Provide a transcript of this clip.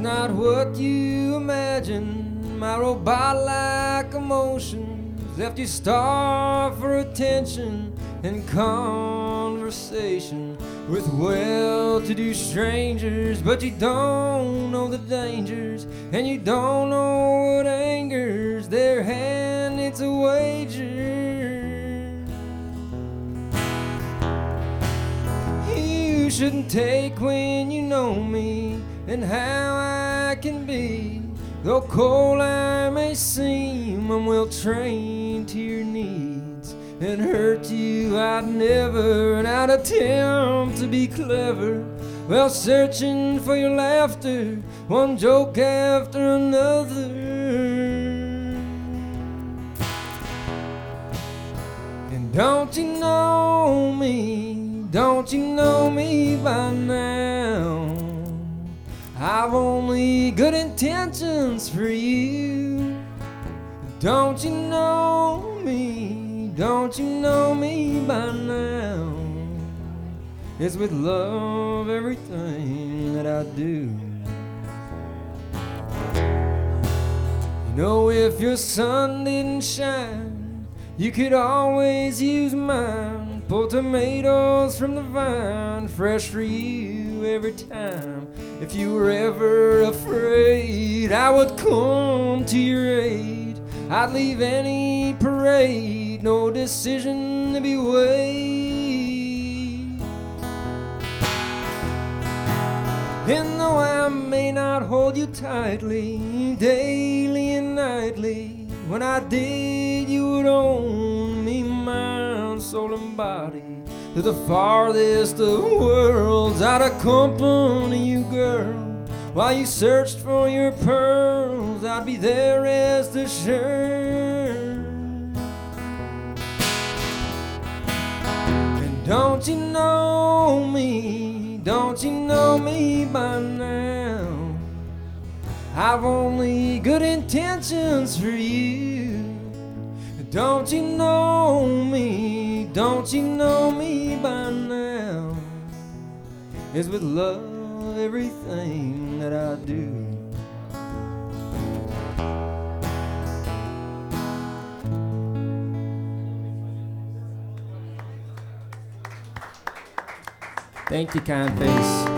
not what you imagine. My robot-like emotions left you starved for attention and conversation with well-to-do strangers, but you don't know the dangers, and you don't know what angers their hand. It's a wager you shouldn't take when you know me and how I can be. Though cold I may seem, I'm well trained to your needs, and hurt you I'd never, and I'd attempt to be clever, well, searching for your laughter, one joke after another. And don't you know me, don't you know me by now? I've only good intentions for you. Don't you know me, don't you know me by now? It's with love everything that I do. You know, if your sun didn't shine, you could always use mine. Pull tomatoes from the vine, fresh for you every time. If you were ever afraid, I would come to your aid. I'd leave any parade, no decision to be weighed. And though I may not hold you tightly, daily and nightly, when I did, you would own me, mind, soul, and body. To the farthest of worlds, I'd accompany you, girl. While you searched for your pearls, I'd be there, rest assured. And don't you know me, don't you know me by now? I've only good intentions for you. Don't you know me, don't you know me by now? It's with love everything that I do. Thank you, kind face.